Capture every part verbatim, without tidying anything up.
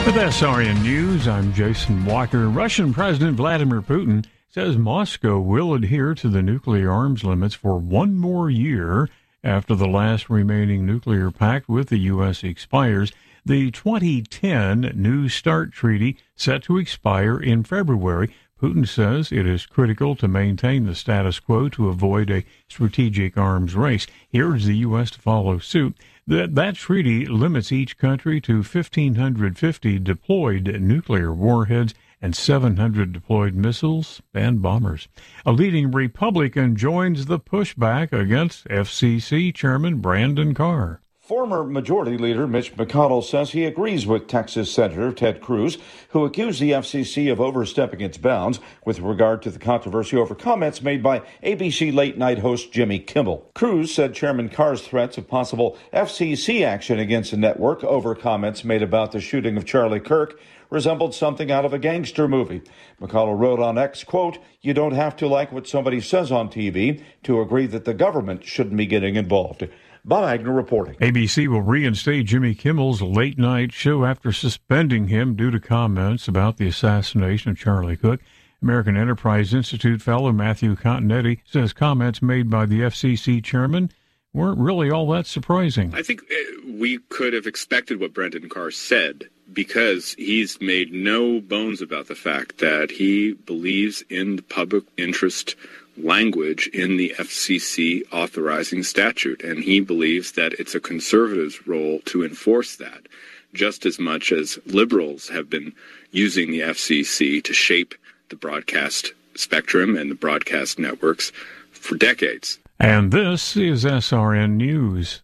With S R N News, I'm Jason Walker. Russian President Vladimir Putin says Moscow will adhere to the nuclear arms limits for one more year after the last remaining nuclear pact with the U S expires. The twenty ten New START treaty set to expire in February. Putin says it is critical to maintain the status quo to avoid a strategic arms race. He urged the U S to follow suit. That, that treaty limits each country to one thousand five hundred fifty deployed nuclear warheads and seven hundred deployed missiles and bombers. A leading Republican joins the pushback against F C C Chairman Brandon Carr. Former Majority Leader Mitch McConnell says he agrees with Texas Senator Ted Cruz, who accused the F C C of overstepping its bounds with regard to the controversy over comments made by A B C late-night host Jimmy Kimmel. Cruz said Chairman Carr's threats of possible F C C action against the network over comments made about the shooting of Charlie Kirk resembled something out of a gangster movie. McConnell wrote on X, quote, "You don't have to like what somebody says on T V to agree that the government shouldn't be getting involved." Bob Agnew reporting. A B C will reinstate Jimmy Kimmel's late-night show after suspending him due to comments about the assassination of Charlie Cook. American Enterprise Institute fellow Matthew Continetti says comments made by the F C C chairman weren't really all that surprising. I think we could have expected what Brendan Carr said, because he's made no bones about the fact that he believes in the public interest language in the F C C authorizing statute, and he believes that it's a conservative's role to enforce that, just as much as liberals have been using the F C C to shape the broadcast spectrum and the broadcast networks for decades. And this is S R N News.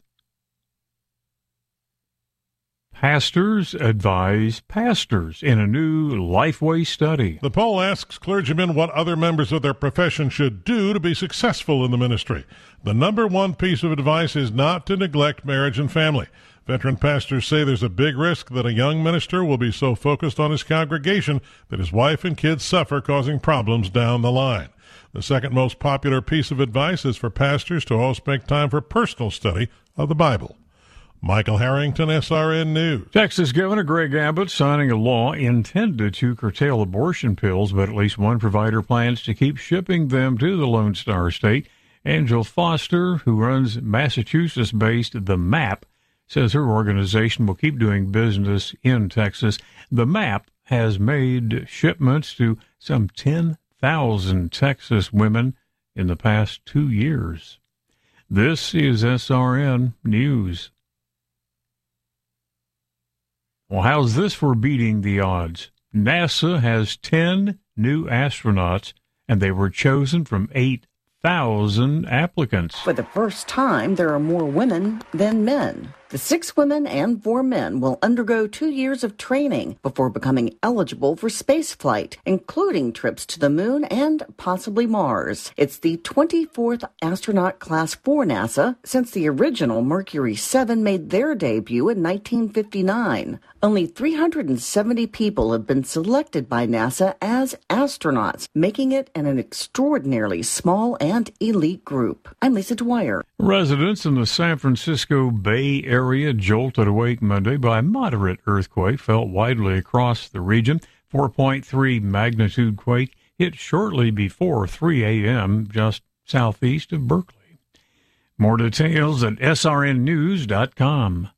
Pastors advise pastors in a new Lifeway study. The poll asks clergymen what other members of their profession should do to be successful in the ministry. The number one piece of advice is not to neglect marriage and family. Veteran pastors say there's a big risk that a young minister will be so focused on his congregation that his wife and kids suffer, causing problems down the line. The second most popular piece of advice is for pastors to always make time for personal study of the Bible. Michael Harrington, S R N News. Texas Governor Greg Abbott signing a law intended to curtail abortion pills, but at least one provider plans to keep shipping them to the Lone Star State. Angel Foster, who runs Massachusetts-based The Map, says her organization will keep doing business in Texas. The Map has made shipments to some ten thousand Texas women in the past two years. This is S R N News. Well, how's this for beating the odds? NASA has ten new astronauts, and they were chosen from eight thousand applicants. For the first time, there are more women than men. The six women and four men will undergo two years of training before becoming eligible for spaceflight, including trips to the moon and possibly Mars. It's the twenty-fourth astronaut class for NASA since the original Mercury seven made their debut in nineteen fifty-nine. Only three hundred seventy people have been selected by NASA as astronauts, making it an extraordinarily small and elite group. I'm Lisa Dwyer. Residents in the San Francisco Bay Area jolted awake Monday by a moderate earthquake felt widely across the region. four point three magnitude quake hit shortly before three a.m. just southeast of Berkeley. More details at S R N news dot com.